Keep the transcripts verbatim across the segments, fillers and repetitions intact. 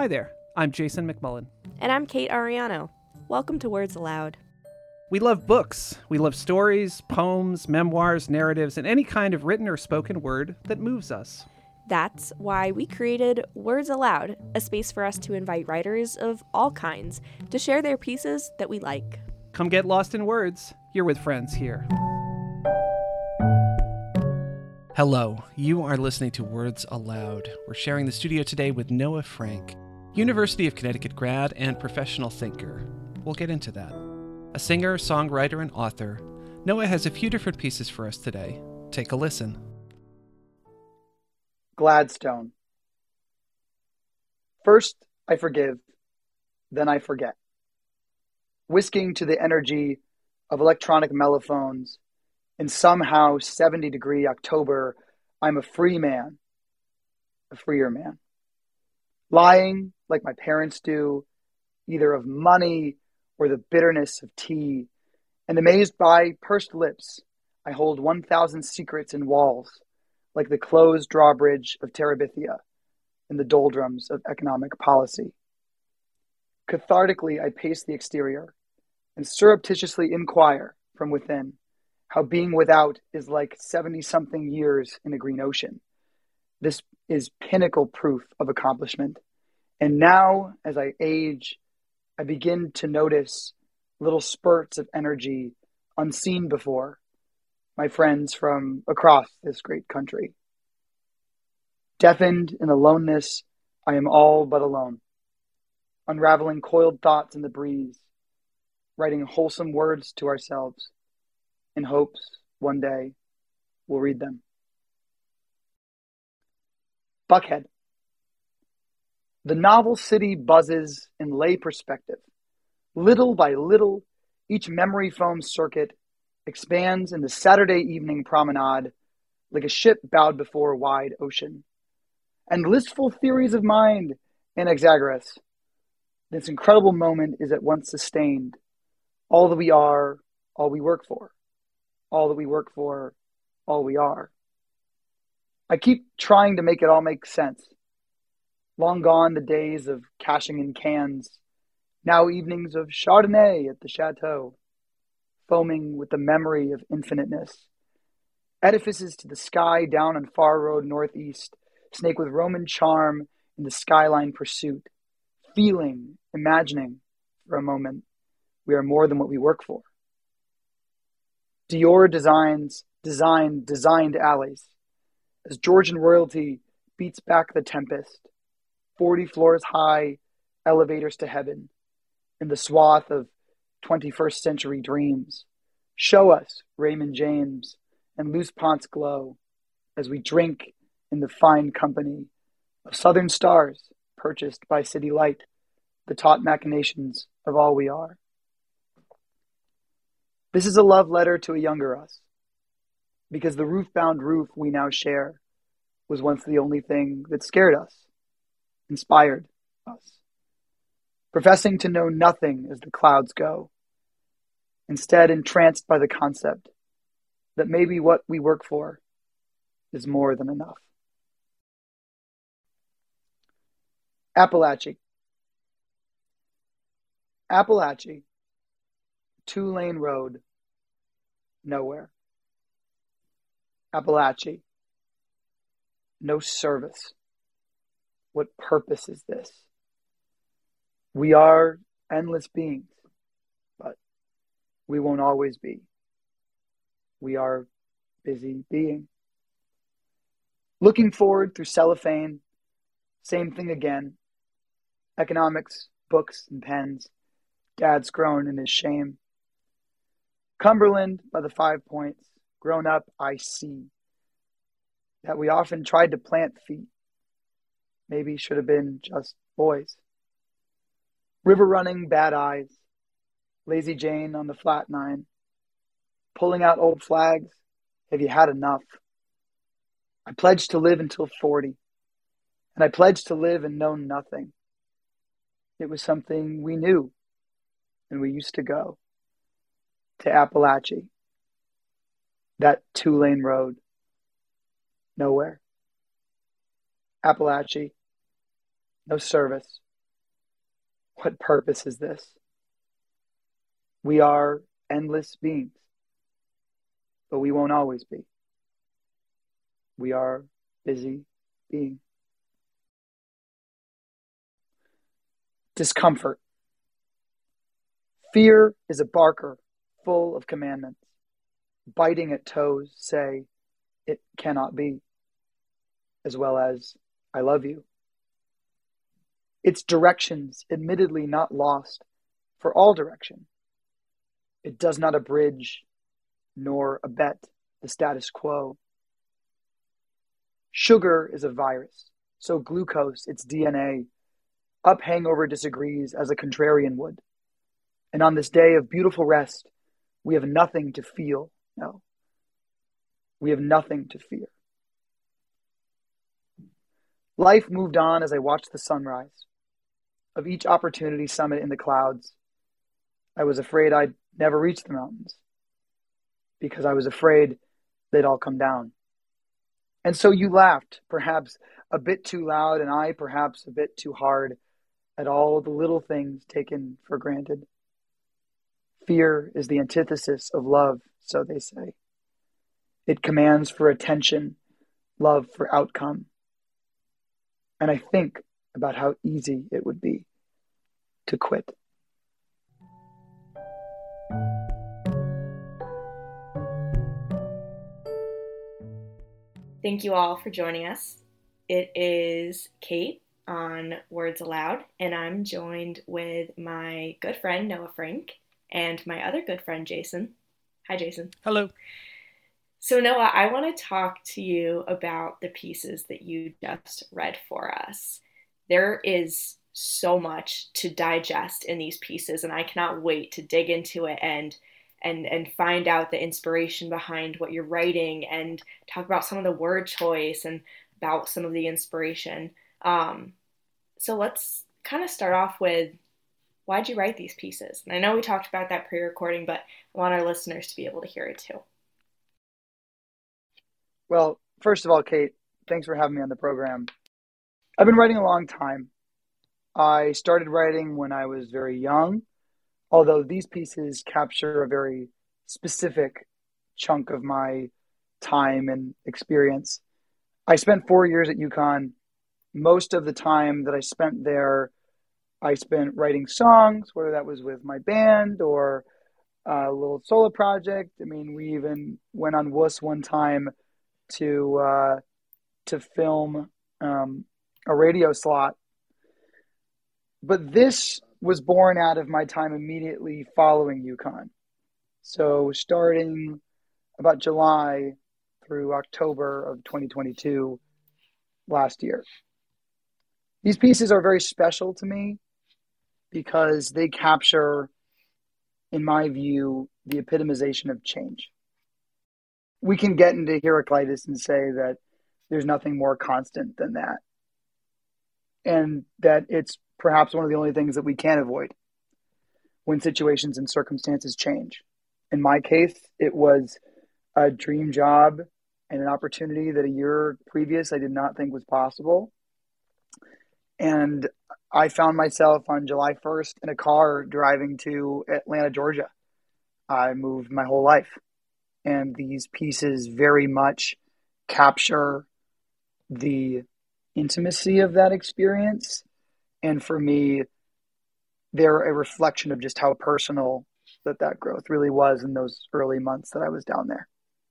Hi there, I'm Jason McMullen. And I'm Kate Ariano. Welcome to Words Aloud. We love books. We love stories, poems, memoirs, narratives, and any kind of written or spoken word that moves us. That's why we created Words Aloud, a space for us to invite writers of all kinds to share their pieces that we like. Come get lost in words. You're with friends here. Hello, you are listening to Words Aloud. We're sharing the studio today with Noah Frank, University of Connecticut grad and professional thinker. We'll get into that. A singer, songwriter, and author, Noah has a few different pieces for us today. Take a listen. Gladstone. First, I forgive, then I forget. Whisking to the energy of electronic mellophones, in somehow seventy-degree October, I'm a free man, a freer man. Lying like my parents do, either of money or the bitterness of tea, and amazed by pursed lips, I hold one thousand secrets in walls, like the closed drawbridge of Terabithia in the doldrums of economic policy. Cathartically, I pace the exterior and surreptitiously inquire from within how being without is like seventy-something years in a green ocean. This is pinnacle proof of accomplishment. And now, as I age, I begin to notice little spurts of energy unseen before, my friends from across this great country. Deafened in aloneness, I am all but alone, unraveling coiled thoughts in the breeze, writing wholesome words to ourselves, in hopes one day we'll read them. Buckhead. The novel city buzzes in lay perspective. Little by little, each memory foam circuit expands in the Saturday evening promenade like a ship bowed before a wide ocean. And listful theories of mind, Anaxagoras. This incredible moment is at once sustained. All that we are, all we work for. All that we work for, all we are. I keep trying to make it all make sense. Long gone the days of cashing in cans, now evenings of Chardonnay at the chateau, foaming with the memory of infiniteness. Edifices to the sky down on Far Road Northeast, snake with Roman charm in the skyline pursuit, feeling, imagining for a moment, we are more than what we work for. Dior designs, designed, designed alleys. As Georgian royalty beats back the tempest, forty floors high, elevators to heaven, in the swath of twenty-first century dreams. Show us Raymond James and Luce Ponce glow as we drink in the fine company of southern stars purchased by City Light, the taut machinations of all we are. This is a love letter to a younger us, because the roof-bound roof we now share was once the only thing that scared us, inspired us, professing to know nothing as the clouds go, instead entranced by the concept that maybe what we work for is more than enough. Appalachie. Appalachie. Two-lane road, nowhere. Appalachie. No service. What purpose is this? We are endless beings, but we won't always be. We are busy being. Looking forward through cellophane, same thing again. Economics, books, and pens. Dad's grown in his shame. Cumberland by the Five Points. Grown up, I see that we often tried to plant feet. Maybe should have been just boys. River running, bad eyes. Lazy Jane on the flat nine. Pulling out old flags. Have you had enough? I pledged to live until forty. And I pledged to live and know nothing. It was something we knew. And we used to go to Appalachie. That two-lane road. Nowhere. Appalachie. No service. What purpose is this? We are endless beings, but we won't always be. We are busy beings. Discomfort. Fear is a barker full of commandments. Biting at toes say, it cannot be, as well as, I love you. Its directions, admittedly not lost for all direction. It does not abridge nor abet the status quo. Sugar is a virus, so glucose, its D N A, up hangover disagrees as a contrarian would. And on this day of beautiful rest, we have nothing to feel, no. We have nothing to fear. Life moved on as I watched the sunrise. Of each opportunity summit in the clouds, I was afraid I'd never reach the mountains because I was afraid they'd all come down. And so you laughed, perhaps a bit too loud, and I perhaps a bit too hard, at all the little things taken for granted. Fear is the antithesis of love, so they say. It commands for attention, love for outcome. And I think about how easy it would be to quit. Thank you all for joining us. It is Kate on Words Aloud, and I'm joined with my good friend Noah Frank and my other good friend Jason. Hi, Jason. Hello. So Noah, I want to talk to you about the pieces that you just read for us. There is so much to digest in these pieces, and I cannot wait to dig into it and and and find out the inspiration behind what you're writing and talk about some of the word choice and about some of the inspiration. Um, so let's kind of start off with, why'd you write these pieces? And I know we talked about that pre-recording, but I want our listeners to be able to hear it too. Well, first of all, Kate, thanks for having me on the program. I've been writing a long time. I started writing when I was very young, although these pieces capture a very specific chunk of my time and experience. I spent four years at UConn. Most of the time that I spent there, I spent writing songs, whether that was with my band or a little solo project. I mean, we even went on Wuss one time to uh, to film um, a radio slot. But this was born out of my time immediately following UConn. So starting about July through October of twenty twenty-two last year. These pieces are very special to me because they capture, in my view, the epitomization of change. We can get into Heraclitus and say that there's nothing more constant than that, and that it's perhaps one of the only things that we can avoid when situations and circumstances change. In my case, it was a dream job and an opportunity that a year previous I did not think was possible. And I found myself on July first in a car driving to Atlanta, Georgia. I moved my whole life. And these pieces very much capture the intimacy of that experience. And for me, they're a reflection of just how personal that that growth really was in those early months that I was down there.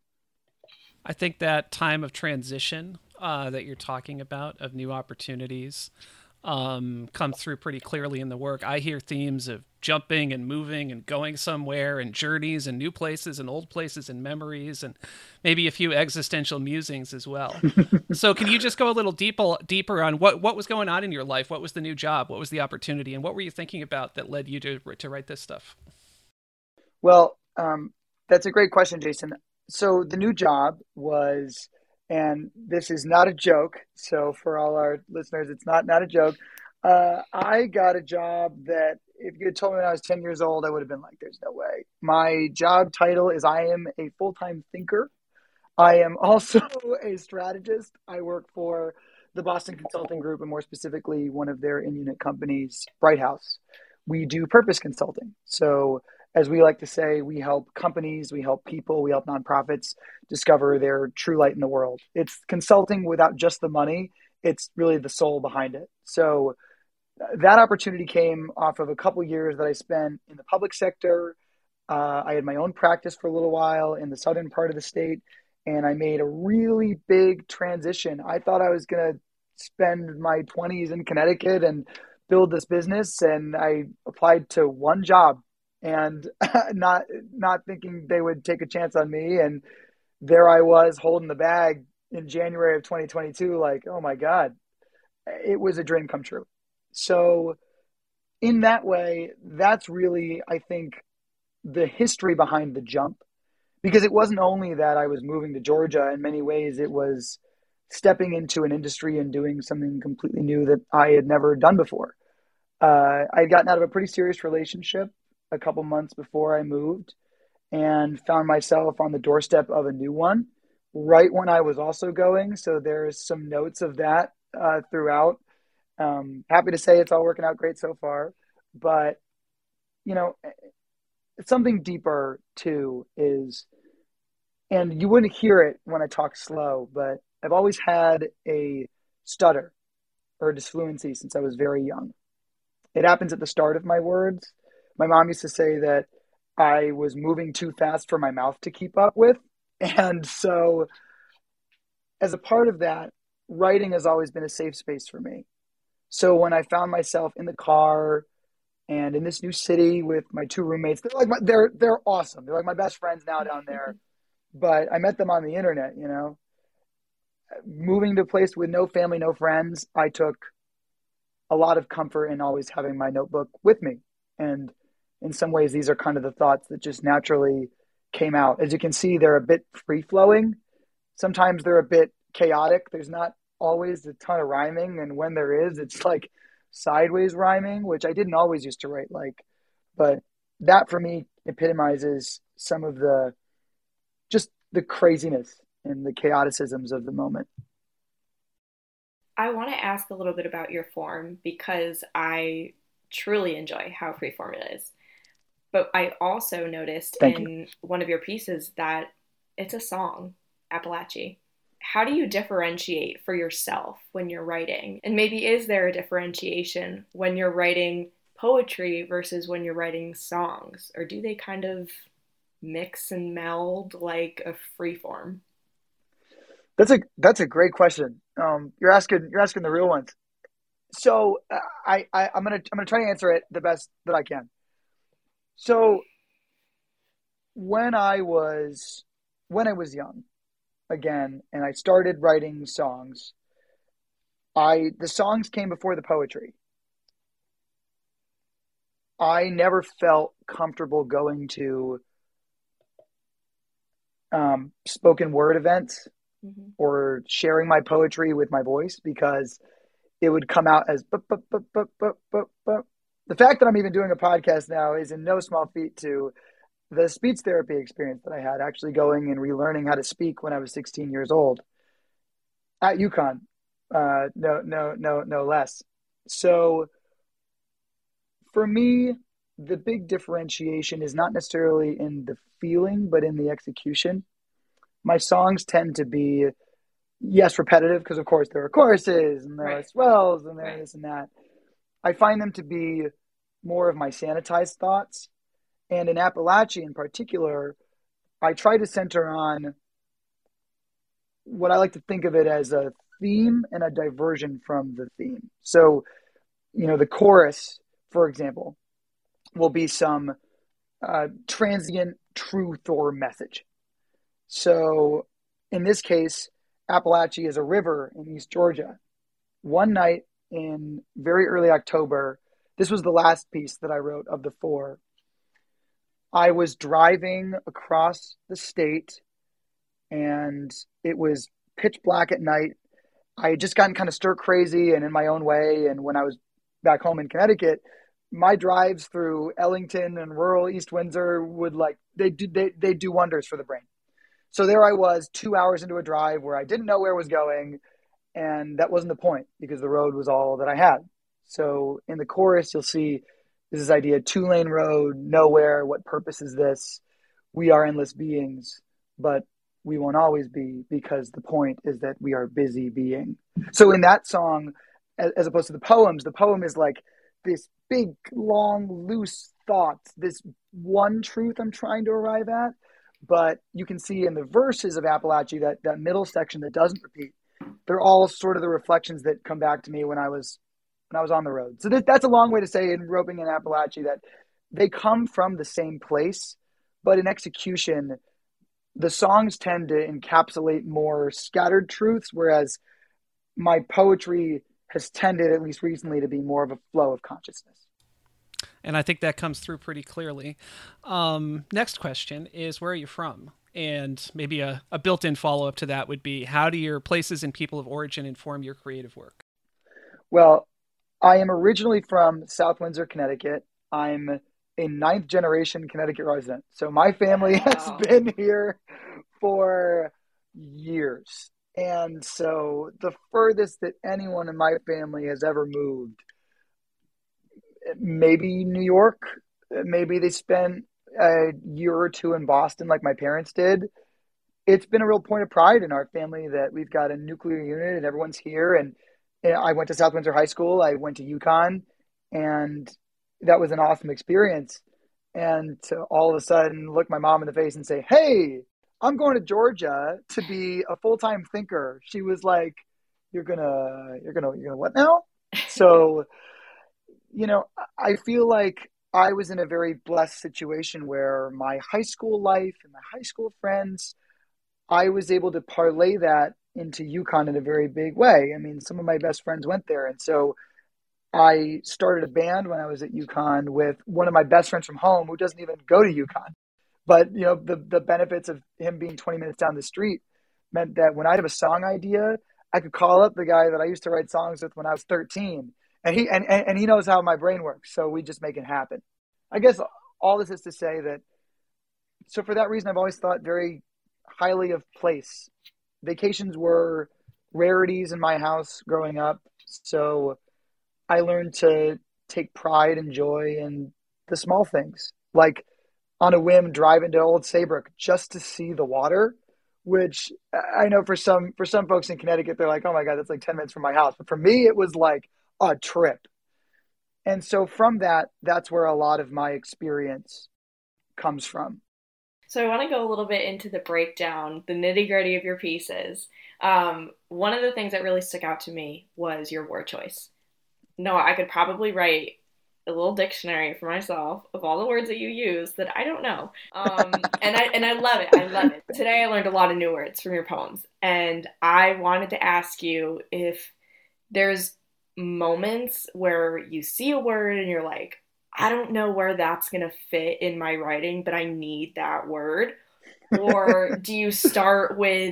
I think that time of transition uh, that you're talking about, of new opportunities, um, comes through pretty clearly in the work. I hear themes of jumping and moving and going somewhere, and journeys and new places and old places and memories, and maybe a few existential musings as well. So can you just go a little deeper, deeper on what, what was going on in your life? What was the new job? What was the opportunity? And what were you thinking about that led you to, to write this stuff? Well, um, that's a great question, Jason. So the new job was, and this is not a joke, so for all our listeners, it's not not a joke. Uh, I got a job that if you had told me when I was ten years old, I would have been like, there's no way. My job title is I am a full-time thinker. I am also a strategist. I work for the Boston Consulting Group, and more specifically, one of their in-unit companies, Bright House, we do purpose consulting. So as we like to say, we help companies, we help people, we help nonprofits discover their true light in the world. It's consulting without just the money. It's really the soul behind it. So that opportunity came off of a couple years that I spent in the public sector. Uh, I had my own practice for a little while in the southern part of the state, and I made a really big transition. I thought I was going to spend my twenties in Connecticut and build this business, and I applied to one job and not not thinking they would take a chance on me. And there I was holding the bag in January of twenty twenty-two, like, oh my God, it was a dream come true. So in that way, that's really, I think, the history behind the jump, because it wasn't only that I was moving to Georgia. In many ways, it was stepping into an industry and doing something completely new that I had never done before. Uh, I had gotten out of a pretty serious relationship a couple months before I moved and found myself on the doorstep of a new one right when I was also going. So there's some notes of that uh, throughout. Um, happy to say it's all working out great so far. But, you know, something deeper too is, and you wouldn't hear it when I talk slow, but I've always had a stutter or disfluency since I was very young. It happens at the start of my words. My mom used to say that I was moving too fast for my mouth to keep up with. And so as a part of that, writing has always been a safe space for me. So when I found myself in the car and in this new city with my two roommates, they're like, my, they're, they're awesome. They're like my best friends now down there, but I met them on the internet, you know, moving to a place with no family, no friends. I took a lot of comfort in always having my notebook with me. And in some ways, these are kind of the thoughts that just naturally came out. As you can see, they're a bit free flowing. Sometimes they're a bit chaotic. There's not always a ton of rhyming. And when there is, it's like sideways rhyming, which I didn't always used to write like, but that for me epitomizes some of the, just the craziness and the chaoticisms of the moment. I want to ask a little bit about your form because I truly enjoy how freeform it is. But I also noticed Thank in you. one of your pieces that it's a song, Appalachie. How do you differentiate for yourself when you're writing? And maybe is there a differentiation when you're writing poetry versus when you're writing songs? Or do they kind of mix and meld like a free form? That's a that's a great question. Um, you're asking you're asking the real ones. So uh, I, I I'm gonna I'm gonna try to answer it the best that I can. So when I was when I was young, again, and I started writing songs, I the songs came before the poetry. I never felt comfortable going to um, spoken word events mm-hmm. or sharing my poetry with my voice because it would come out as bup, bup, bup, bup, bup, bup, bup. The fact that I'm even doing a podcast now is in no small feat to the speech therapy experience that I had, actually going and relearning how to speak when I was sixteen years old at UConn. Uh, no, no, no, no less. So for me, the big differentiation is not necessarily in the feeling, but in the execution. My songs tend to be, yes, repetitive, because of course there are choruses and there right. are swells and there right. this and that. I find them to be more of my sanitized thoughts. And in Appalachie in particular, I try to center on what I like to think of it as a theme and a diversion from the theme. So, you know, the chorus, for example, will be some uh, transient truth or message. So in this case, Appalachie is a river in East Georgia. One night in very early October, this was the last piece that I wrote of the four. I was driving across the state and it was pitch black at night. I had just gotten kind of stir crazy and in my own way. And when I was back home in Connecticut, my drives through Ellington and rural East Windsor would like, they do, they, they do wonders for the brain. So there I was two hours into a drive where I didn't know where I was going. And that wasn't the point because the road was all that I had. So in the chorus, you'll see this idea, two lane road, nowhere. What purpose is this? We are endless beings, but we won't always be, because the point is that we are busy being. So in that song, as opposed to the poems, the poem is like this big, long, loose thought, this one truth I'm trying to arrive at. But you can see in the verses of Appalachia, that, that middle section that doesn't repeat, they're all sort of the reflections that come back to me when I was when I was on the road. So th- that's a long way to say in roping in Appalachia that they come from the same place, but in execution, the songs tend to encapsulate more scattered truths, whereas my poetry has tended, at least recently, to be more of a flow of consciousness. And I think that comes through pretty clearly. Um, next question is, where are you from? And maybe a, a built-in follow-up to that would be, how do your places and people of origin inform your creative work? Well, I am originally from South Windsor, Connecticut. I'm a ninth generation Connecticut resident. So my family wow. has been here for years. And so the furthest that anyone in my family has ever moved, maybe New York, maybe they spent a year or two in Boston like my parents did. It's been a real point of pride in our family that we've got a nuclear unit and everyone's here. And, and I went to South Windsor High School. I went to UConn, and that was an awesome experience. And to all of a sudden look my mom in the face and say, hey, I'm going to Georgia to be a full-time thinker. She was like, you're gonna, you're gonna, you're gonna what now? So, you know, I feel like I was in a very blessed situation where my high school life and my high school friends, I was able to parlay that into UConn in a very big way. I mean, some of my best friends went there. And so I started a band when I was at UConn with one of my best friends from home who doesn't even go to UConn. But, you know, the, the benefits of him being twenty minutes down the street meant that when I'd have a song idea, I could call up the guy that I used to write songs with when I was thirteen. And he and, and he knows how my brain works. So we just make it happen. I guess all this is to say that, so for that reason, I've always thought very highly of place. Vacations were rarities in my house growing up. So I learned to take pride and joy in the small things, like on a whim drive into Old Saybrook just to see the water, which I know for some for some folks in Connecticut, they're like, oh my God, that's like ten minutes from my house. But for me, it was like a trip. And so from that, that's where a lot of my experience comes from. So I want to go a little bit into the breakdown, the nitty gritty of your pieces. Um, one of the things that really stuck out to me was your word choice. No, I could probably write a little dictionary for myself of all the words that you use that I don't know. Um, and I and I love it. I love it. Today I learned a lot of new words from your poems. And I wanted to ask you if there's moments where you see a word and you're like, I don't know where that's going to fit in my writing, but I need that word. Or do you start with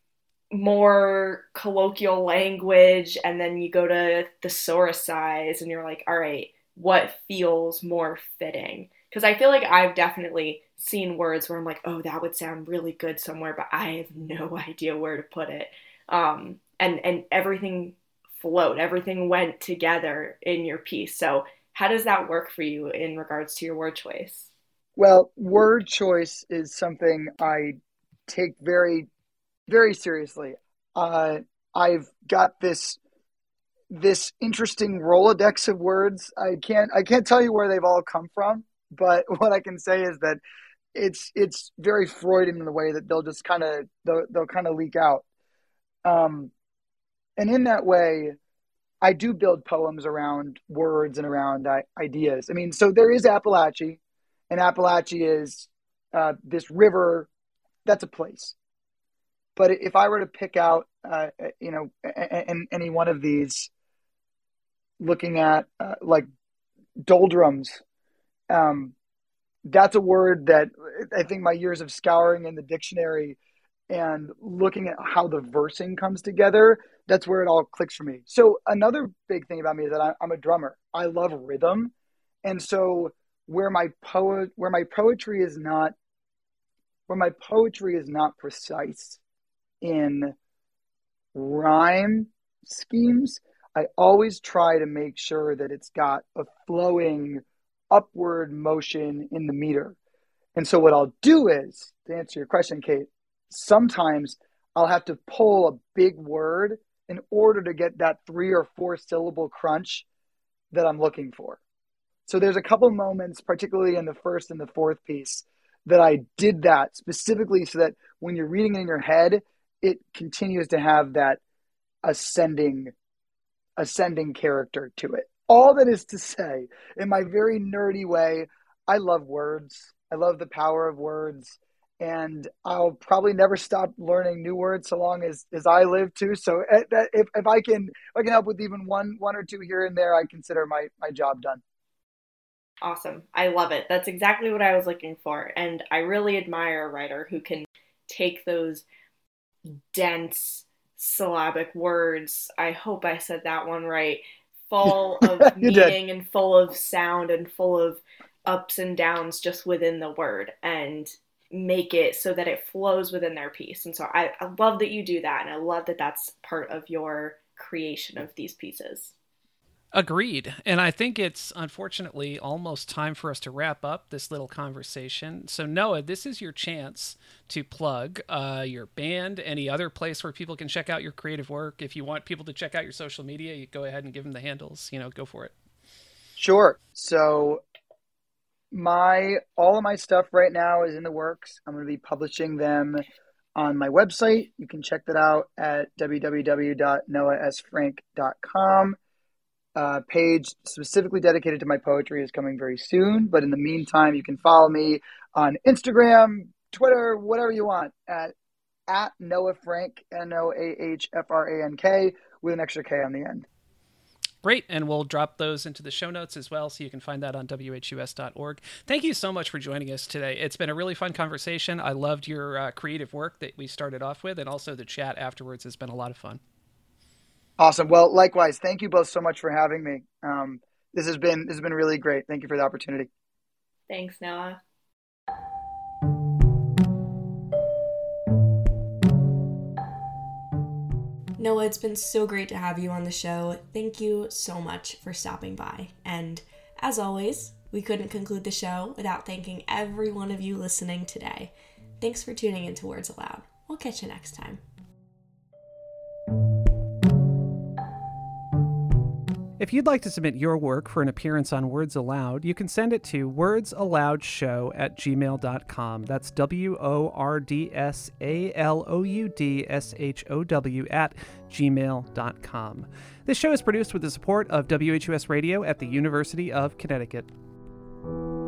more colloquial language and then you go to thesaurus size and you're like, all right, what feels more fitting? Because I feel like I've definitely seen words where I'm like, oh, that would sound really good somewhere, but I have no idea where to put it. Um, and, and everything flowed, everything went together in your piece. So how does that work for you in regards to your word choice? Well, word choice is something I take very, very seriously. Uh, I've got this this interesting Rolodex of words. I can't I can't tell you where they've all come from, but what I can say is that it's it's very Freudian in the way that they'll just kind of they'll, they'll kind of leak out. Um, and in that way, I do build poems around words and around uh, ideas. I mean, so there is Appalachia, and Appalachia is uh, this river. That's a place. But if I were to pick out, uh, you know, in any one of these, looking at uh, like doldrums, um, that's a word that I think my years of scouring in the dictionary and looking at how the versing comes together, that's where it all clicks for me. So another big thing about me is that I, I'm a drummer. I love rhythm. And so where my poet, where my poetry is not, where my poetry is not precise in rhyme, schemes, I always try to make sure that it's got a flowing upward motion in the meter. And so what I'll do is, to answer your question, Kate, sometimes I'll have to pull a big word in order to get that three or four syllable crunch that I'm looking for. So there's a couple moments, particularly in the first and the fourth piece, that I did that specifically so that when you're reading it in your head, it continues to have that ascending, ascending character to it. All that is to say, in my very nerdy way, I love words. I love the power of words. And I'll probably never stop learning new words so long as, as I live too. So if, if I can if I can help with even one one or two here and there, I consider my, my job done. Awesome. I love it. That's exactly what I was looking for. And I really admire a writer who can take those dense syllabic words, I hope I said that one right, full of meaning and full of sound and full of ups and downs just within the word, and make it so that it flows within their piece. And so I, I love that you do that, and I love that that's part of your creation of these pieces. Agreed. And I think it's unfortunately almost time for us to wrap up this little conversation. So Noah, this is your chance to plug uh, your band, any other place where people can check out your creative work. If you want people to check out your social media, you go ahead and give them the handles, you know, go for it. Sure. So my, all of my stuff right now is in the works. I'm going to be publishing them on my website. You can check that out at w w w dot noah s frank dot com. Uh, page specifically dedicated to my poetry is coming very soon. But in the meantime, you can follow me on Instagram, Twitter, whatever you want, at, at Noah Frank, N O A H F R A N K, with an extra K on the end. Great. And we'll drop those into the show notes as well, so you can find that on w h u s dot org. Thank you so much for joining us today. It's been a really fun conversation. I loved your uh, creative work that we started off with, and also the chat afterwards has been a lot of fun. Awesome. Well, likewise, thank you both so much for having me. Um, this has been this has been really great. Thank you for the opportunity. Thanks, Noah. Noah, it's been so great to have you on the show. Thank you so much for stopping by. And as always, we couldn't conclude the show without thanking every one of you listening today. Thanks for tuning into Words Aloud. We'll catch you next time. If you'd like to submit your work for an appearance on Words Aloud, you can send it to wordsaloudshow at gmail dot com. That's W O R D S A L O U D S H O W at gmail dot com. This show is produced with the support of W H U S Radio at the University of Connecticut.